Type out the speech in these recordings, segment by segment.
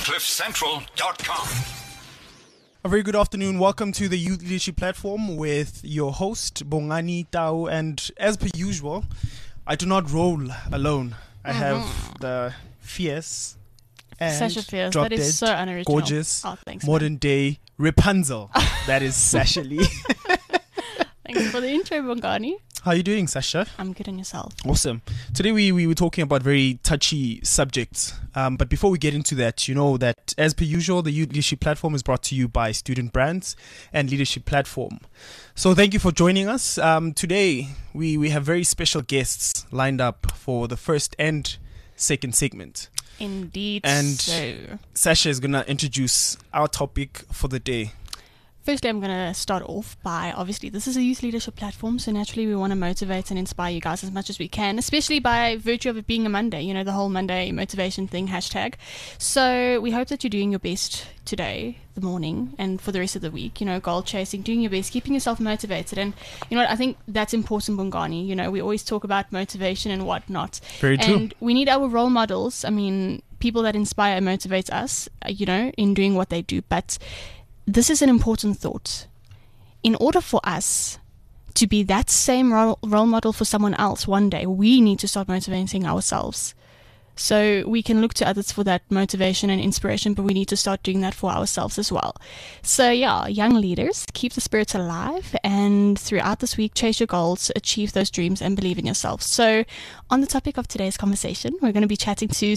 CliffCentral.com. A very good afternoon. Welcome to the Youth Leadership Platform with your host, Bongani Tau. And as per usual, I do not roll alone. I have the fierce and Sasha Fierce. drop That is dead, so unoriginal. gorgeous, Thanks, modern day Rapunzel. That is Sasha Lee. Thanks for the intro, Bongani. How are you doing, Sasha? I'm good on yourself. Awesome. Today we were talking about very touchy subjects. But before we get into that, you know that as per usual, the Youth Leadership Platform is brought to you by Student Brands and Leadership Platform. So thank you for joining us. Today we have very special guests lined up for the first and second segment. Indeed. And so, Sasha is going to introduce our topic for the day. firstly, I'm going to start off by, obviously, this is a youth leadership platform, so naturally we want to motivate and inspire you guys as much as we can, especially by virtue of it being a Monday, you know, the whole Monday motivation thing, hashtag. So we hope that you're doing your best today, the morning, and for the rest of the week, you know, goal chasing, doing your best, keeping yourself motivated. And, you know what, I think that's important, Bongani. You know, we always talk about motivation and whatnot. Very true. And we need our role models. I mean, people that inspire and motivate us, you know, in doing what they do. But this is an important thought. In order for us to be that same role model for someone else one day, we need to start motivating ourselves. So we can look to others for that motivation and inspiration, but we need to start doing that for ourselves as well. So yeah, young leaders, keep the spirits alive, and throughout this week, chase your goals, achieve those dreams, and believe in yourself. So on the topic of today's conversation, we're going to be chatting to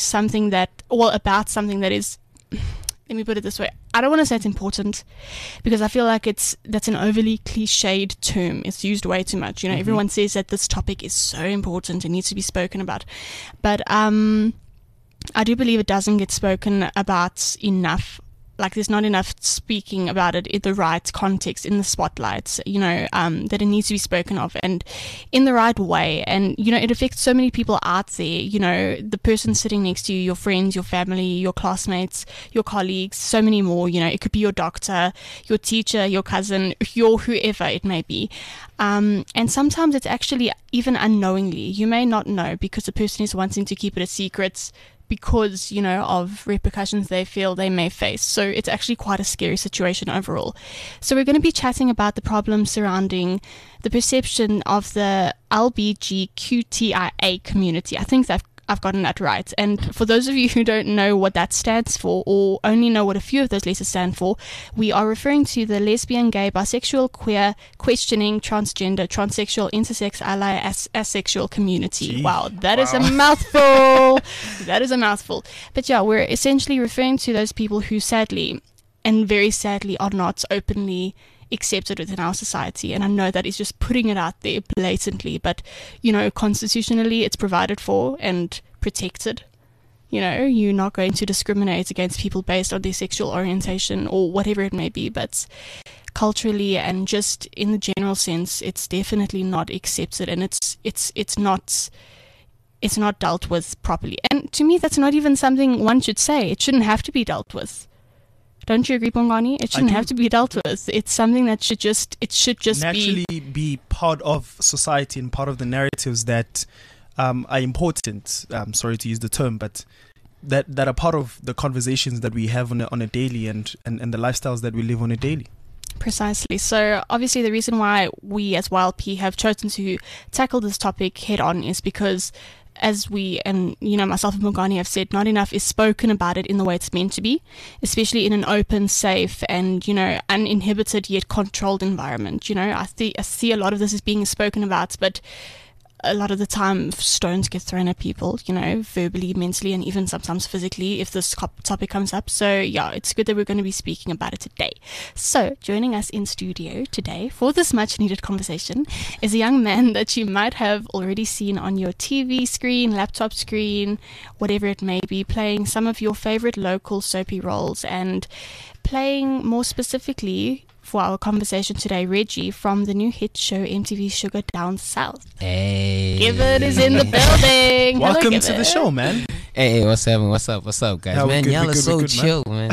about something that is, let me put it this way. I don't want to say it's important because I feel like that's an overly cliched term. It's used way too much. You know, everyone says that this topic is so important. It needs to be spoken about. But I do believe it doesn't get spoken about enough. Like, there's not enough speaking about it in the right context, in the spotlight, you know, that it needs to be spoken of and in the right way. And, you know, it affects so many people out there, you know, the person sitting next to you, your friends, your family, your classmates, your colleagues, so many more. You know, it could be your doctor, your teacher, your cousin, your whoever it may be. And sometimes it's actually even unknowingly. You may not know because the person is wanting to keep it a secret because, you know, of repercussions they feel they may face. So it's actually quite a scary situation overall. So we're going to be chatting about the problems surrounding the perception of the LGBTQIA community. I think that I've gotten that right. And for those of you who don't know what that stands for, or only know what a few of those letters stand for, we are referring to the lesbian, gay, bisexual, queer, questioning, transgender, transsexual, intersex, ally, asexual community. Gee. Wow, that is a mouthful. That is a mouthful. But yeah, we're essentially referring to those people who sadly, and very sadly, are not openly accepted within our society. And I know that is just putting it out there blatantly, but, you know, constitutionally it's provided for and protected. You know, you're not going to discriminate against people based on their sexual orientation or whatever it may be, but culturally and just in the general sense, it's definitely not accepted, and it's not dealt with properly. And to me, that's not even something one should say. It shouldn't have to be dealt with. Don't you agree, Bongani? It shouldn't have to be dealt with. It's something that should just naturally be part of society and part of the narratives that are important. I'm sorry to use the term, but that are part of the conversations that we have on a daily and the lifestyles that we live on a daily. Precisely. So obviously the reason why we as YLP have chosen to tackle this topic head on is because, as we and, you know, myself and Bongani have said, not enough is spoken about it in the way it's meant to be, especially in an open, safe, and, you know, uninhibited yet controlled environment. You know, I see a lot of this is being spoken about, but a lot of the time stones get thrown at people, you know, verbally, mentally, and even sometimes physically if this topic comes up. So yeah, it's good that we're going to be speaking about it today. So joining us in studio today for this much needed conversation is a young man that you might have already seen on your TV screen, laptop screen, whatever it may be, playing some of your favorite local soapy roles, and playing more specifically for our conversation today, Reggie from the new hit show MTV Sugar Down South. Hey, Given is in the building. Welcome Hello, to the show, man. Hey, what's happening? What's up, guys? Yeah, man, good, y'all are good, so good, chill, man.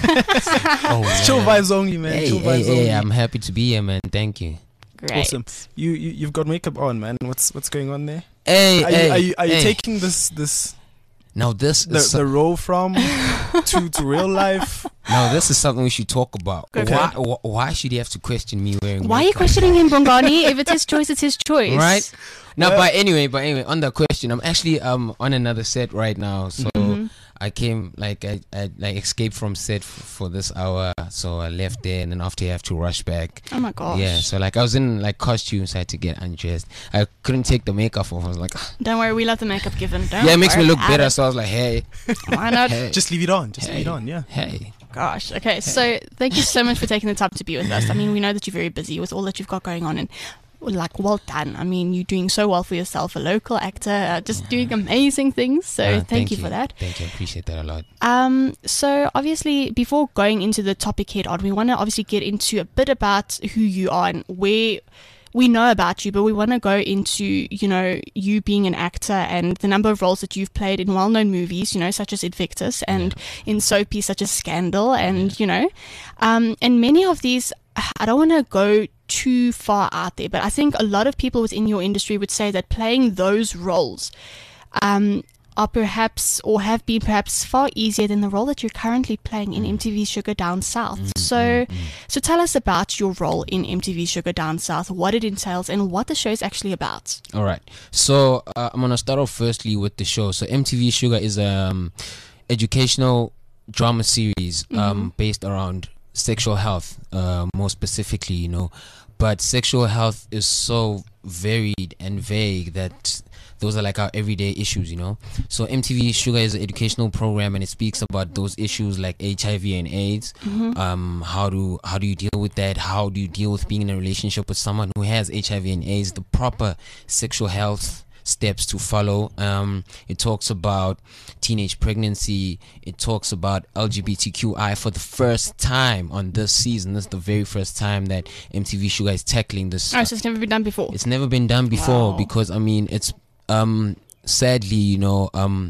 It's chill vibes only, man. Hey, chill vibes only. I'm happy to be here, man. Thank you. Great. Awesome. You've got makeup on, man. What's going on there? Hey, Are you taking this Now this is The role from to real life. now this is something we should talk about. Okay. Why should he have to question me wearing Why are you makeup? questioning him, Bongani? If it's his choice, it's his choice. Right? No, Well- but anyway, on the question, I'm actually on another set right now, so I came like I like escaped from set for this hour, so I left there, and then after I have to rush back. Oh my gosh. Yeah, so like I was in like costumes, I had to get undressed. I couldn't take the makeup off. I was like, "Ah." Don't worry, we love the makeup given. Don't Yeah, it makes me worry look about better. it. So I was like, hey, Why not? hey, Just leave it on. Just leave hey, it on. Yeah. hey. Gosh. Okay. So thank you so much for taking the time to be with us. I mean, we know that you're very busy with all that you've got going on, and like, well done. I mean, you're doing so well for yourself, a local actor, just doing amazing things. So thank you for that. Thank you. I appreciate that a lot. So obviously, before going into the topic head on, we want to obviously get into a bit about who you are and where we know about you, but we want to go into, you know, you being an actor and the number of roles that you've played in well-known movies, you know, such as Invictus, and in soapies such as Scandal, and, you know, and many of these, I don't want to go too far out there, but I think a lot of people within your industry would say that playing those roles are perhaps, or have been perhaps, far easier than the role that you're currently playing in MTV Sugar Down South. So tell us about your role in MTV Sugar Down South, what it entails, and what the show is actually about. All right. So I'm gonna start off firstly with the show. So MTV Sugar is educational drama series based around sexual health, more specifically, you know. But sexual health is so varied and vague that those are like our everyday issues, you know. So MTV Sugar is an educational program, and it speaks about those issues like HIV and AIDS. How do you deal with that? How do you deal with being in a relationship with someone who has HIV and AIDS? The proper sexual health steps to follow. It talks about teenage pregnancy. It talks about LGBTQI for the first time on this season. This is the very first time that MTV Sugar is tackling this. Oh, so it's never been done before. It's never been done before. Wow. Because I mean, it's sadly, you know,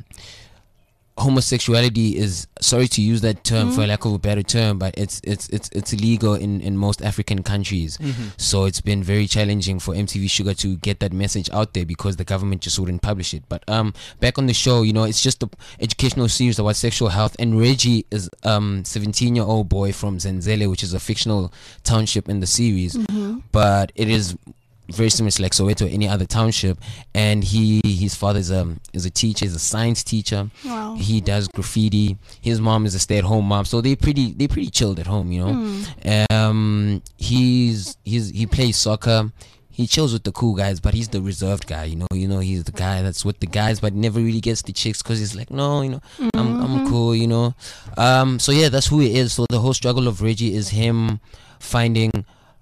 homosexuality is, sorry to use that term for lack of a better term, but it's illegal in most African countries. So it's been very challenging for MTV Sugar to get that message out there because the government just wouldn't publish it. But back on the show, you know, it's just an educational series about sexual health, and Reggie is 17-year-old boy from Zenzele, which is a fictional township in the series, but it is very similar to like Soweto or any other township. And his father is a teacher, he's a science teacher. Wow. He does graffiti. His mom is a stay-at-home mom, so they pretty chilled at home, you know. He plays soccer. He chills with the cool guys, but he's the reserved guy, you know. He's the guy that's with the guys, but never really gets the chicks because he's like, no, you know, I'm cool, you know. So yeah, that's who he is. So the whole struggle of Reggie is him finding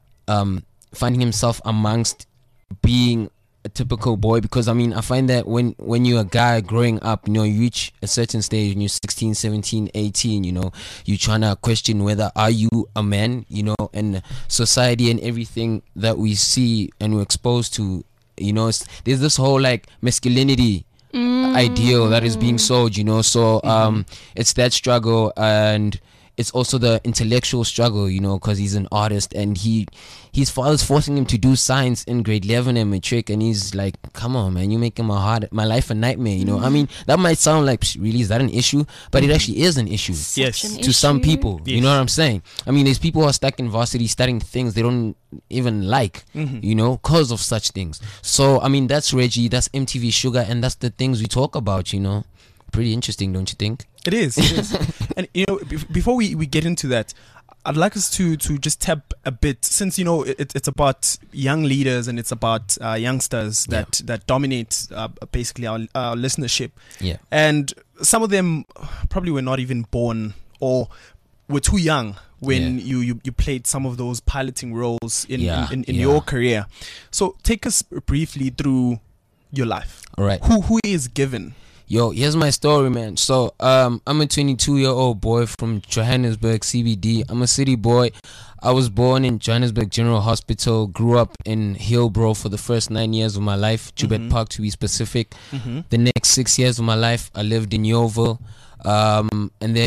himself amongst being a typical boy, because I mean, I find that when you're a guy growing up, you know, you reach a certain stage when you're 16, 17, 18, you know, you're trying to question whether are you a man, you know, and society and everything that we see and we're exposed to, you know, there's this whole like masculinity ideal that is being sold, you know. So it's that struggle, and it's also the intellectual struggle, you know, because he's an artist, and his father's forcing him to do science in grade 11 and matric, and he's like, come on, man, you're making my life a nightmare, you know. I mean, that might sound like, really, is that an issue? But it actually is an issue. Yes. To some people, you know what I'm saying? I mean, there's people who are stuck in varsity studying things they don't even like, you know, because of such things. So, I mean, that's Reggie, that's MTV Sugar, and that's the things we talk about, you know. Pretty interesting, don't you think? It is. And, you know, before we get into that, I'd like us to just tap a bit, since, you know, it's about young leaders and it's about youngsters that dominate basically our listenership. Yeah. And some of them probably were not even born or were too young when you played some of those piloting roles in your career. So take us briefly through your life. All right. Who is Given? Yo, here's my story, man. So, I'm a 22-year-old boy from Johannesburg, CBD. I'm a city boy. I was born in Johannesburg General Hospital, grew up in Hillbrow for the first 9 years of my life, Joburg Park to be specific. The next 6 years of my life, I lived in Yeoville. And then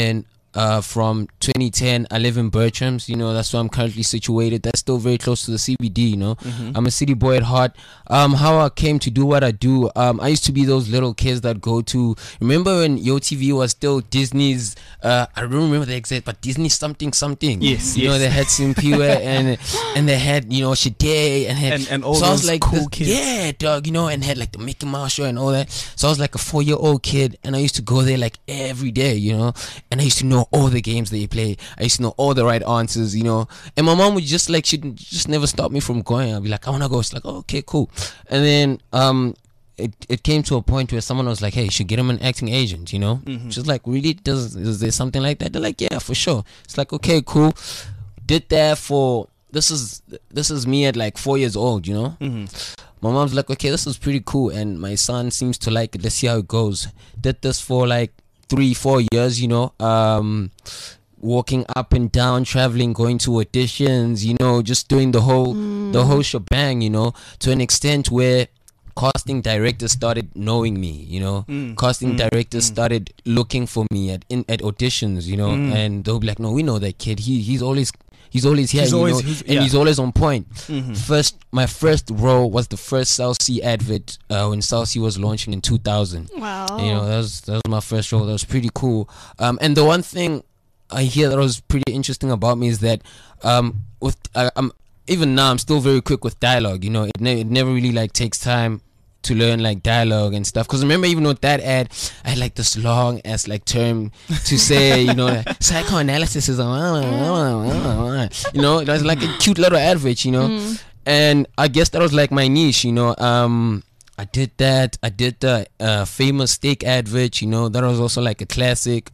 from 2010. I live in Bertram's, you know, that's where I'm currently situated. That's still very close to the CBD, you know. I'm a city boy at heart. How I came to do what I do, I used to be those little kids that go to, remember when YoTV was still Disney's, I don't remember the exact, but Disney something. Yes, you know, they had Simpiwe and they had, you know, Shade and all so those I was like, cool kids. yeah, dog, you know, and had like the Mickey Mouse show and all that. So I was like a 4-year-old kid, and I used to go there like every day, you know, and I used to know all the games they play. I used to know all the right answers, you know, and my mom would just like, she'd just never stop me from going. I'd be like, I want to go. She's like, oh, okay, cool. And then it came to a point where someone was like, hey, you should get him an acting agent, you know. She's like, really? Is there something like that? They're like, yeah, for sure. It's like, okay, cool. Did that for, this is me at like 4 years old, you know. My mom's like, okay, this is pretty cool, and my son seems to like it. Let's see how it goes. Did this for like 3-4 years, you know, walking up and down, traveling, going to auditions, you know, just doing the whole shebang, you know, to an extent where casting directors started knowing me, you know. Casting directors started looking for me at auditions, you know, and they'll be like, no, we know that kid. He's always here, he's always on point. My first role was the first South Sea advert when South Sea was launching in 2000. Wow. You know, that was my first role. That was pretty cool. And the one thing I hear that was pretty interesting about me is that even now I'm still very quick with dialogue. You know, it never really like takes time to learn like dialogue and stuff. Because remember, even with that ad, I had like this long ass like term to say, you know, like, psychoanalysis is, you know, it was like a cute little advert, you know. And I guess that was like my niche, you know. I did that. I did the famous steak advert, you know. That was also like a classic.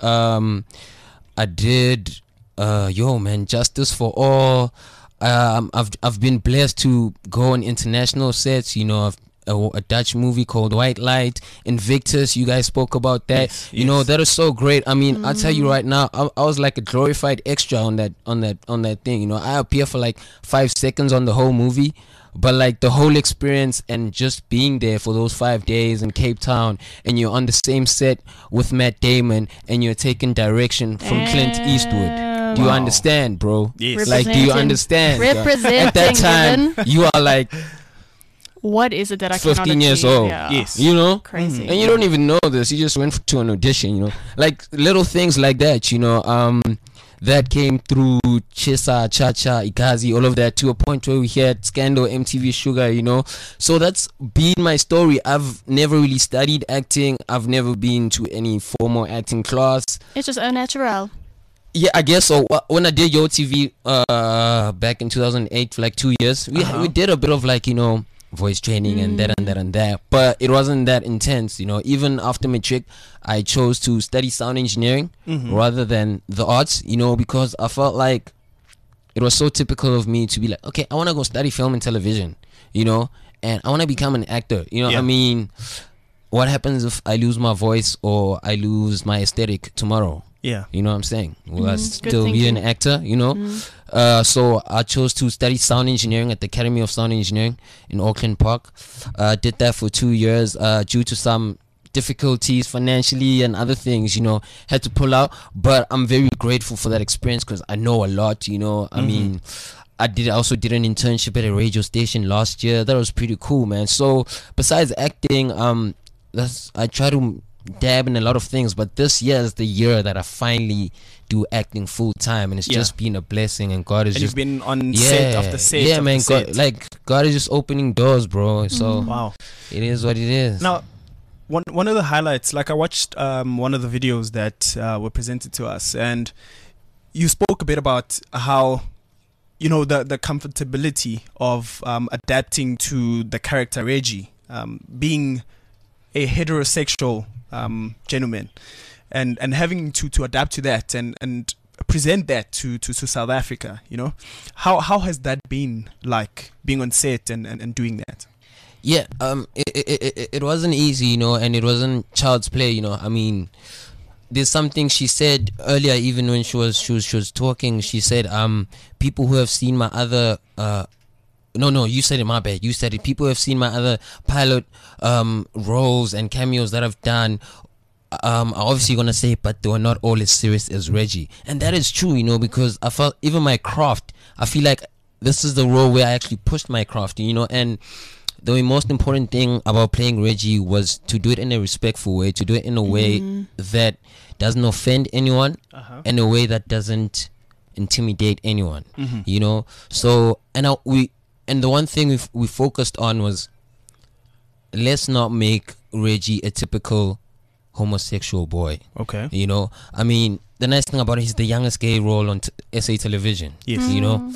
I did Justice for All. I've been blessed to go on international sets, you know. A Dutch movie called White Light, Invictus, you guys spoke about that. Yes, you know, that is so great. I mean, I'll tell you right now, I was like a glorified extra on that thing, you know. I appear for like 5 seconds on the whole movie, but like the whole experience and just being there for those 5 days in Cape Town, and you're on the same set with Matt Damon, and you're taking direction from Clint Eastwood. Do you understand, bro? Yes. Like, do you understand? Representing. At that time, you are like, what is it that I cannot 15 years achieve? old. Yeah. Yes. You know? Crazy. And you don't even know this. You just went to an audition, you know? Like, little things like that, you know? That came through Chisa, Chacha, Ikazi, all of that, to a point where we had Scandal, MTV Sugar, you know? So that's been my story. I've never really studied acting. I've never been to any formal acting class. It's just au naturel. Yeah, I guess so. When I did YoTV back in 2008 for like 2 years, we did a bit of like, you know, voice training and that, but it wasn't that intense, you know. Even after matric, I chose to study sound engineering rather than the arts, you know, because I felt like it was so typical of me to be like, okay, I want to go study film and television, you know, and I want to become an actor, you know. I mean, what happens if I lose my voice or I lose my aesthetic tomorrow? Yeah. You know what I'm saying? Will I Good still be thinking. an actor, you know? So I chose to study sound engineering at the Academy of Sound Engineering in Auckland Park. Did that for 2 years due to some difficulties financially and other things, you know, had to pull out. But I'm very grateful for that experience because I know a lot, you know. I mean, I also did an internship at a radio station last year. That was pretty cool, man. So besides acting, I try to dab in a lot of things, but this year is the year that I finally do acting full time, and it's just been a blessing. And God is And just you've been on set after set. yeah, after man. set. God is just opening doors, bro. So Wow. it is what it is. Now, one of the highlights, like I watched one of the videos that were presented to us, and you spoke a bit about how, you know, the comfortability of adapting to the character Reggie, being a heterosexual gentleman, and having to adapt to that and present that to South Africa, you know. How has that been like, being on set and doing that? Yeah, it wasn't easy, you know, and it wasn't child's play, you know. I mean, there's something she said earlier, even when she was talking. She said, people who have seen my other no, you said it, my bad. You said it. People who have seen my other pilot roles and cameos that I've done obviously gonna say, but they were not all as serious as Reggie, and that is true, you know, because I felt even my craft, I feel like this is the role where I actually pushed my craft, you know, and the most important thing about playing Reggie was to do it in a respectful way, to do it in a way that doesn't offend anyone, in a way that doesn't intimidate anyone, you know. So and the one thing we focused on was, let's not make Reggie a typical homosexual boy. Okay. You know, I mean, the nice thing about it, he's the youngest gay role on SA television. Yes. You know,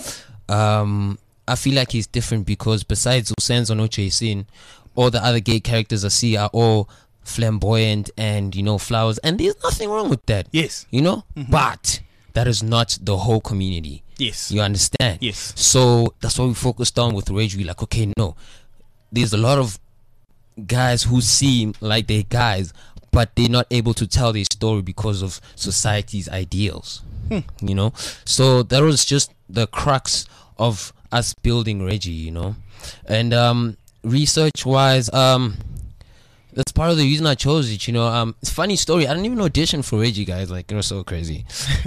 I feel like he's different because besides Usenzo no Jason, all the other gay characters I see are all flamboyant and, you know, flowers, and there's nothing wrong with that. Yes. You know, but that is not the whole community. Yes. You understand? Yes. So that's what we focused on with Reggie. We're like, okay, no, there's a lot of guys who seem like they're guys, but they're not able to tell their story because of society's ideals. You know, so that was just the crux of us building Reggie, you know. And research wise, that's part of the reason I chose it, you know. It's a funny story, I didn't even audition for Reggie, guys. Like, it was so crazy.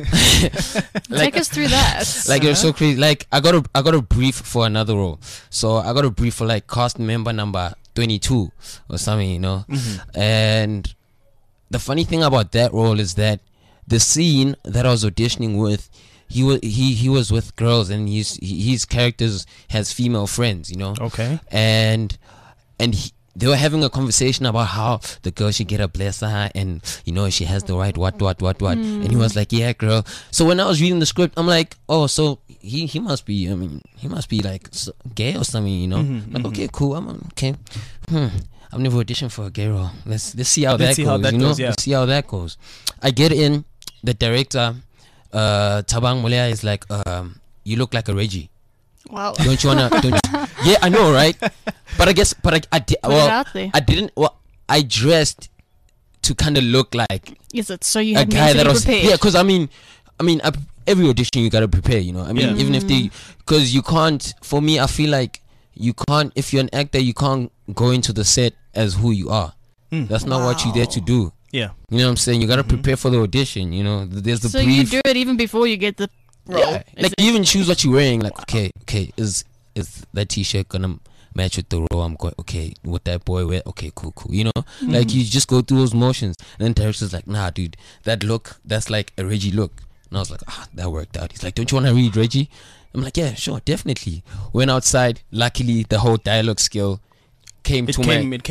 Take us through that. Like, it was so crazy. Like, I got a brief for another role. So I got a brief for like cast member number 22 or something, you know. And the funny thing about that role is that the scene that I was auditioning with, he was with girls, and his characters has female friends, you know. Okay. And they were having a conversation about how the girl should get a blesser, and, you know, she has the right what. And he was like, yeah, girl. So when I was reading the script, I'm like, oh, so he must be, I mean, he must be like gay or something, you know. Like, okay, cool. I'm okay. I've never auditioned for a gay role. Let's see how that goes. You know, let's see how that goes. I get in. The director, Tabang Molea, is like, you look like a Reggie. Wow. Don't you wanna? Yeah, I know, right? But I guess, I didn't. Well, I dressed to kind of look like. Is it so you a had guy that was prepared? Yeah, because I mean, every audition you gotta prepare. You know, I mean, even if because you can't. For me, I feel like you can't. If you're an actor, you can't go into the set as who you are. That's not what you're there to do. Yeah. You know what I'm saysaying? You gotta prepare for the audition. You know, there's the so brief. you do it even before you get the role. Yeah. Like, you even choose what you're wearing. Like, okay, is that t-shirt gonna match with the role I'm going? Okay, with that boy wear. Okay, cool. You know, like, you just go through those motions. And then director's like, nah, dude, that look, that's like a Reggie look. And I was like, that worked out. He's like, don't you want to read Reggie? I'm like, yeah, sure, definitely. Went outside. Luckily, the whole dialogue skill came to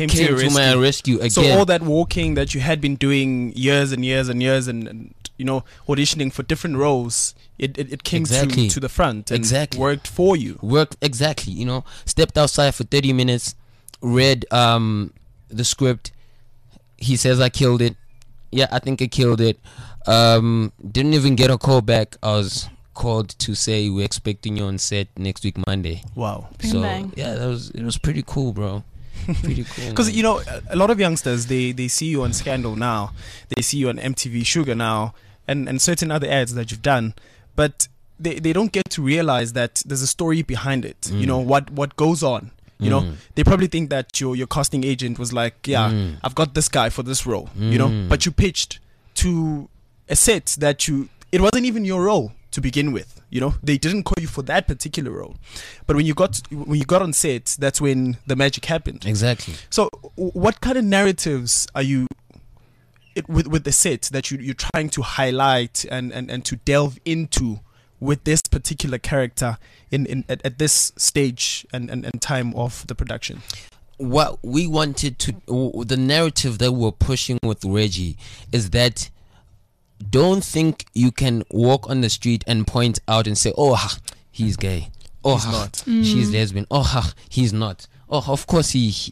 my rescue again. So all that walking that you had been doing years and years and years, and you know, auditioning for different roles, it came to the front and worked for you. Exactly. You know, stepped outside for 30 minutes, read the script. He says I killed it. Yeah, I think I killed it. Didn't even get a call back. I was called to say we're expecting you on set next week Monday. Wow. So yeah, it was pretty cool, bro. Pretty cool. Because, you know, a lot of youngsters, they see you on Scandal now, they see you on MTV Sugar now, and certain other ads that you've done, but they don't get to realize that there's a story behind it. You know, what goes on. You know, they probably think that your casting agent was like, yeah, I've got this guy for this role, you know, but you pitched to a set that it wasn't even your role to begin with. You know, they didn't call you for that particular role, but when you got on set, that's when the magic happened. Exactly. So, what kind of narratives are you with the set that you're trying to highlight and to delve into with this particular character at this stage and time of the production? What we wanted the narrative that we're pushing with Reggie is that, don't think you can walk on the street and point out and say, oh, he's gay. Oh, he's not. She's lesbian. Oh, he's not. Oh, of course he's,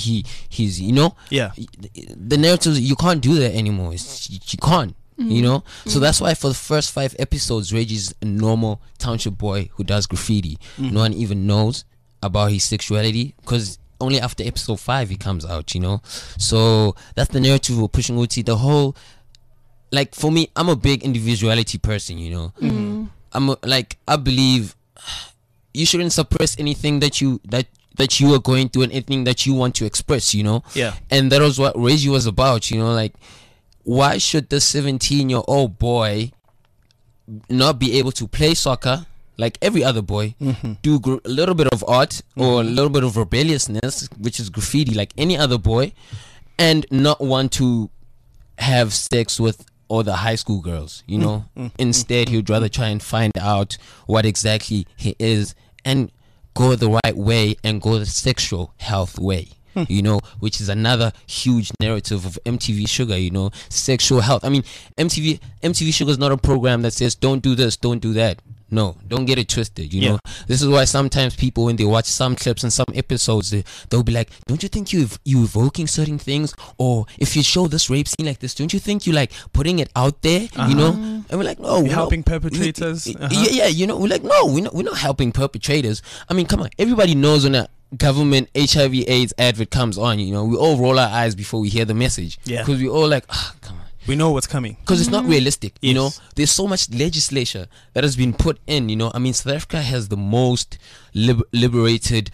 you know? Yeah. The narratives, you can't do that anymore. You can't, you know? So that's why for the first 5 episodes, Reggie's a normal township boy who does graffiti. No one even knows about his sexuality, because only after episode 5 he comes out, you know? So that's the narrative we're pushing. Uti, the whole... Like, for me, I'm a big individuality person, you know. I believe you shouldn't suppress anything that you are going through and anything that you want to express, you know. Yeah. And that was what Reggie was about, you know. Like, why should this 17-year-old boy not be able to play soccer like every other boy, do a little bit of art or a little bit of rebelliousness, which is graffiti, like any other boy, and not want to have sex with all the high school girls, you know? Instead, he'd rather try and find out what exactly he is and go the right way and go the sexual health way. You know, which is another huge narrative of MTV Sugar, you know, sexual health. I mean, MTV Sugar is not a program that says don't do this, don't do that. No, don't get it twisted, you know. This is why sometimes people, when they watch some clips and some episodes, they'll be like, don't you think you evoking certain things? Or if you show this rape scene like this, don't you think you like putting it out there, you know? And we're like, no, we're helping perpetrators. Yeah, you know, we're like, no, we're not helping perpetrators. I mean, come on, everybody knows when a government HIV/AIDS advert comes on, you know, we all roll our eyes before we hear the message. Yeah. Because we all like, come on. We know what's coming. Because it's not realistic, you know. Yes. There's so much legislation that has been put in, you know. I mean, South Africa has the most liberated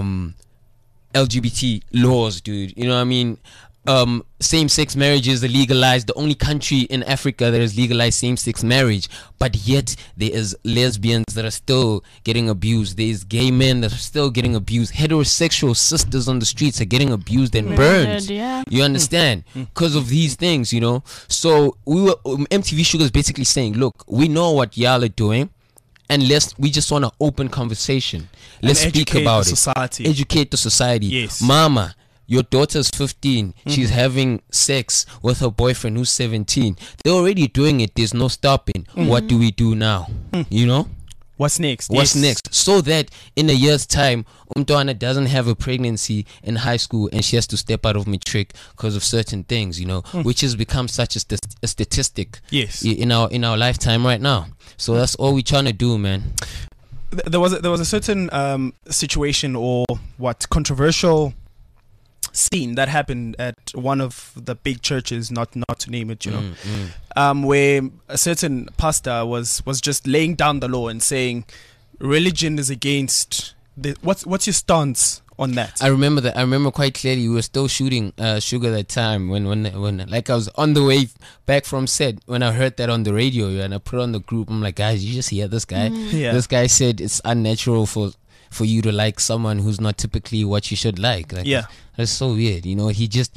LGBT laws, dude. You know what I mean? Same-sex marriages are legalized. The only country in Africa that has legalized same-sex marriage, but yet there is lesbians that are still getting abused. There is gay men that are still getting abused. Heterosexual sisters on the streets are getting abused and burned. Yeah. You understand? Because of these things, you know. So MTV Sugar is basically saying, look, we know what y'all are doing, and we just want an open conversation. Let's speak about it. Educate the society. Yes. Mama, your daughter's 15. She's having sex with her boyfriend who's 17. They're already doing it. There's no stopping. What do we do now? You know? What's next? What's next? So that in a year's time, Umtwana doesn't have a pregnancy in high school and she has to step out of matric because of certain things, you know, which has become such a statistic in our lifetime right now. So that's all we're trying to do, man. There was a certain situation or controversial scene that happened at one of the big churches, not to name it, you know, where a certain pastor was just laying down the law and saying religion is against what's your stance on that? I remember that. I remember quite clearly. We were still shooting Sugar that time when like I was on the way back from set when I heard that on the radio and I put it on the group. I'm like, guys, you just hear this guy? This guy said it's unnatural for you to like someone who's not typically what you should like. That's so weird, you know. He just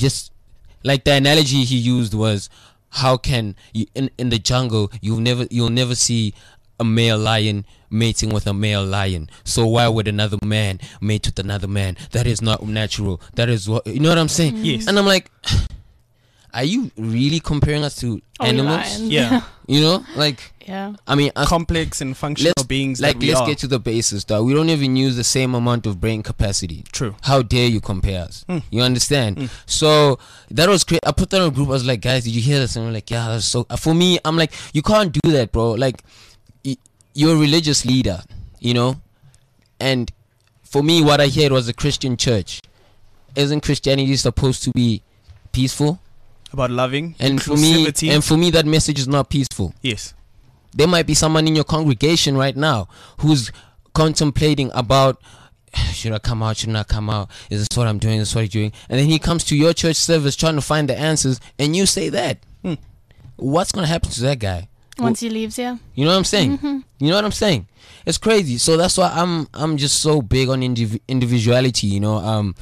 like the analogy he used was, how can you in the jungle you'll never see a male lion mating with a male lion, so why would another man mate with another man? That is not natural. That is what, you know what I'm saying? Yes. And I'm like, are you really comparing us to animals? Yeah. You know, like, I mean, complex and functional beings. Like, let's get to the basis, dog. We don't even use the same amount of brain capacity. True. How dare you compare us? You understand? So that was great. I put that on a group. I was like, guys, did you hear this? And I'm like, yeah, that's so. For me, I'm like, you can't do that, bro. Like, you're a religious leader, you know, and for me, what I heard was a Christian church. Isn't Christianity supposed to be peaceful? About loving, and for me, that message is not peaceful. Yes, there might be someone in your congregation right now who's contemplating about, should I come out, should I not come out? Is this what I'm doing? Is this what I'm doing? And then he comes to your church service trying to find the answers, and you say that. What's gonna happen to that guy once he leaves here? You know what I'm saying? You know what I'm saying? It's crazy. So that's why I'm just so big on individuality. You know,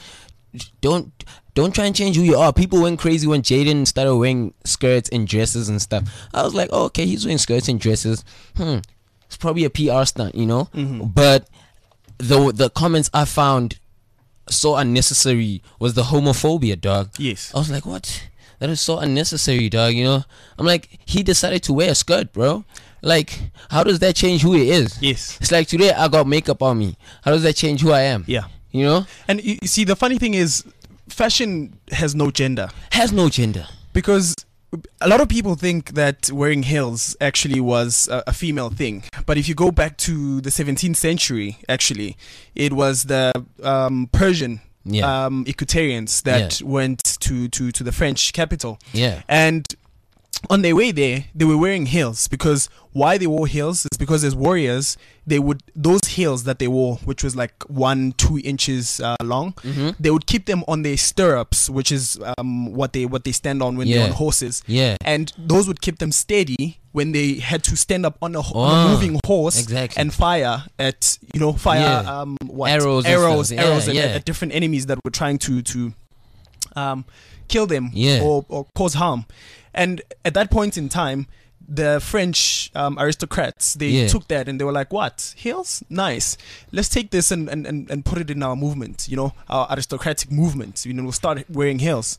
Don't try and change who you are. People went crazy when Jaden started wearing skirts and dresses and stuff. I was like, oh, okay, he's wearing skirts and dresses. It's probably a PR stunt, you know? But the comments I found so unnecessary was the homophobia, dog. Yes. I was like, what? That is so unnecessary, dog, you know? I'm like, he decided to wear a skirt, bro. Like, how does that change who he is? Yes. It's like, today I got makeup on me. How does that change who I am? Yeah. You know? And you see, the funny thing is, fashion has no gender. Has no gender. Because a lot of people think that wearing heels actually was a female thing. But if you go back to the 17th century, actually, it was the Persian Equestrians that went to the French capital. Yeah. And on their way there, they were wearing heels, because why they wore heels is because as warriors, those heels that they wore, which was like 1-2 inches long, they would keep them on their stirrups, which is what they stand on when they're on horses. Yeah. And those would keep them steady when they had to stand up on a moving horse and fire at arrows at different enemies that were trying to kill them or cause harm. And at that point in time, the French aristocrats, they took that and they were like, what? Heels? Nice. Let's take this and put it in our movement, our aristocratic movement. We'll start wearing heels.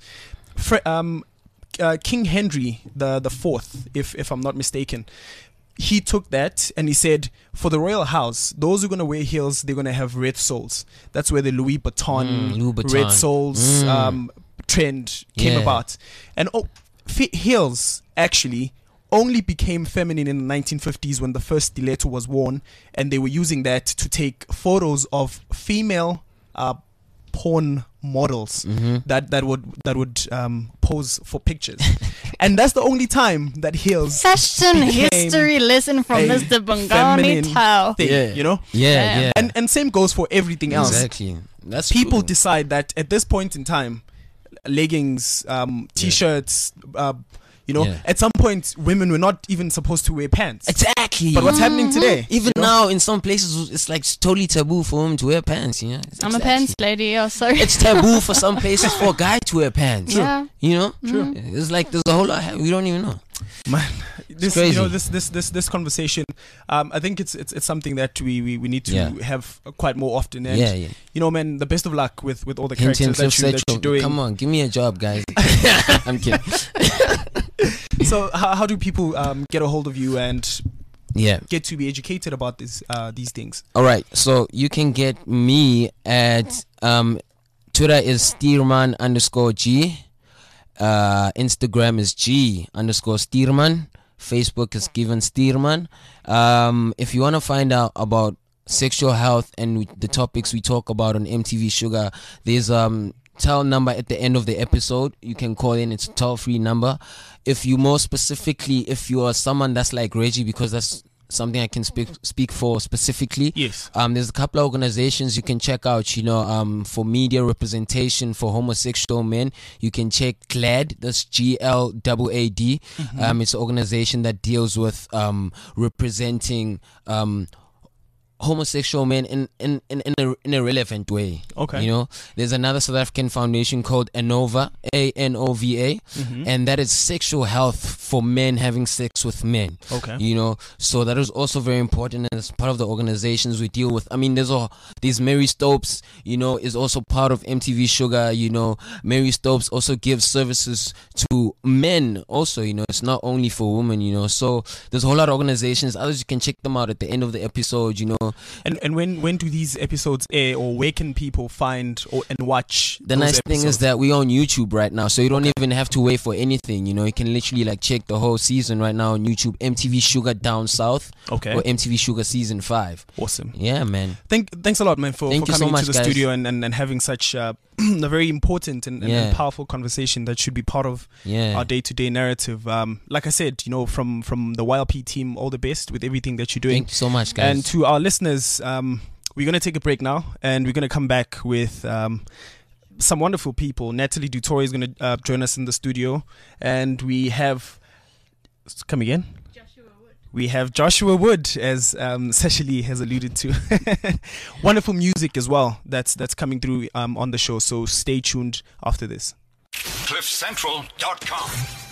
King Henry the Fourth, if I'm not mistaken, he took that and he said, for the royal house, those who are going to wear heels, they're going to have red soles. That's where the Louis Vuitton red soles trend came about. And heels actually only became feminine in the 1950s when the first stiletto was worn, and they were using that to take photos of female porn models that would pose for pictures. And that's the only time that heels fashion history lesson from Mr. Bongani Tao. Yeah. And same goes for everything else. Exactly. That's people true. decide that at this point in time, leggings, t-shirts, at some point women were not even supposed to wear pants. Exactly. But what's happening today? Even now, in some places, it's like totally taboo for women to wear pants. I'm a pants lady. Oh, sorry. It's taboo for some places for a guy to wear pants. Yeah. True. It's like there's a whole lot. We don't even know. Man, this crazy. This conversation, I think it's something that we need to have quite more often. And man, the best of luck with all the characters that you're doing. Come on, give me a job, guys. I'm kidding. So how do people get a hold of you and get to be educated about these things? All right, so you can get me at Twitter is Stearman_G. Instagram is G_Stearman. Facebook is Given Stearman. If you want to find out about sexual health and the topics we talk about on MTV Sugar, there's tel number at the end of the episode. You can call in. It's a toll-free number. If you if you are someone that's like Reggie, because that's something I can speak for specifically. Yes. There's a couple of organizations you can check out, for media representation for homosexual men. You can check GLAAD, that's GLAAD. It's an organization that deals with representing homosexual men in a relevant way. Okay. There's another South African foundation called ANOVA, ANOVA, and that is sexual health for men having sex with men. Okay. So that is also very important as part of the organizations we deal with. I mean, there's Mary Stopes, is also part of MTV Sugar. Mary Stopes also gives services to men also, it's not only for women, so there's a whole lot of organizations. Others, you can check them out at the end of the episode, And when do these episodes air, or where can people find and watch? The nice thing is that we're on YouTube right now, so you don't even have to wait for anything. You can literally check the whole season right now on YouTube. MTV Sugar Down South, or MTV Sugar Season 5. Awesome. Yeah, man. Thanks a lot, man, for coming so much, to the guys. studio and having such a very important and powerful conversation that should be part of our day-to-day narrative. Like I said, from the YLP team, all the best with everything that you're doing. Thank you so much, guys. And to our listeners, we're going to take a break now, and we're going to come back with some wonderful people. Natalie Dutour is going to join us in the studio, and we have... Come again? We have Joshua Wood, as Seshali has alluded to. Wonderful music as well that's coming through on the show, so stay tuned after this. CliffCentral.com